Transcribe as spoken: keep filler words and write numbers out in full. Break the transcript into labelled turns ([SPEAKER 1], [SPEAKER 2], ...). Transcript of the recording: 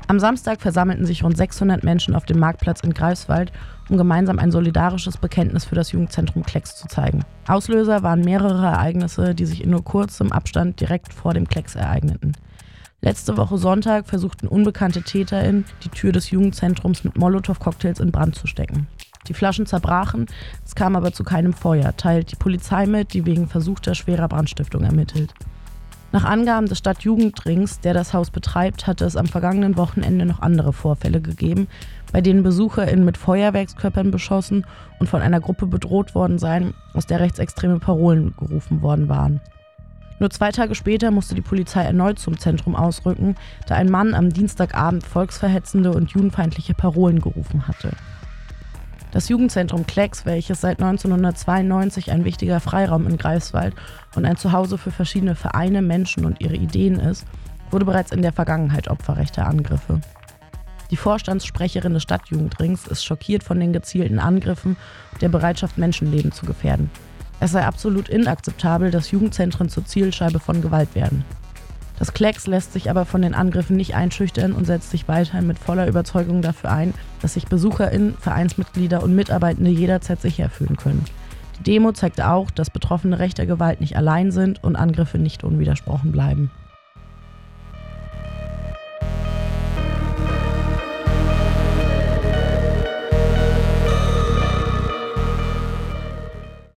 [SPEAKER 1] Am Samstag versammelten sich rund sechshundert Menschen auf dem Marktplatz in Greifswald, um gemeinsam ein solidarisches Bekenntnis für das Jugendzentrum Klecks zu zeigen. Auslöser waren mehrere Ereignisse, die sich in nur kurzem Abstand direkt vor dem Klecks ereigneten. Letzte Woche Sonntag versuchten unbekannte TäterInnen, die Tür des Jugendzentrums mit Molotow-Cocktails in Brand zu stecken. Die Flaschen zerbrachen, es kam aber zu keinem Feuer, teilt die Polizei mit, die wegen versuchter schwerer Brandstiftung ermittelt. Nach Angaben des Stadtjugendrings, der das Haus betreibt, hatte es am vergangenen Wochenende noch andere Vorfälle gegeben, bei denen BesucherInnen mit Feuerwerkskörpern beschossen und von einer Gruppe bedroht worden seien, aus der rechtsextreme Parolen gerufen worden waren. Nur zwei Tage später musste die Polizei erneut zum Zentrum ausrücken, da ein Mann am Dienstagabend volksverhetzende und judenfeindliche Parolen gerufen hatte. Das Jugendzentrum Klecks, welches seit neunzehnhundertzweiundneunzig ein wichtiger Freiraum in Greifswald und ein Zuhause für verschiedene Vereine, Menschen und ihre Ideen ist, wurde bereits in der Vergangenheit Opfer rechter Angriffe. Die Vorstandssprecherin des Stadtjugendrings ist schockiert von den gezielten Angriffen und der Bereitschaft, Menschenleben zu gefährden. Es sei absolut inakzeptabel, dass Jugendzentren zur Zielscheibe von Gewalt werden. Das Klecks lässt sich aber von den Angriffen nicht einschüchtern und setzt sich weiterhin mit voller Überzeugung dafür ein, dass sich BesucherInnen, Vereinsmitglieder und Mitarbeitende jederzeit sicher fühlen können. Die Demo zeigte auch, dass Betroffene rechter Gewalt nicht allein sind und Angriffe nicht unwidersprochen bleiben.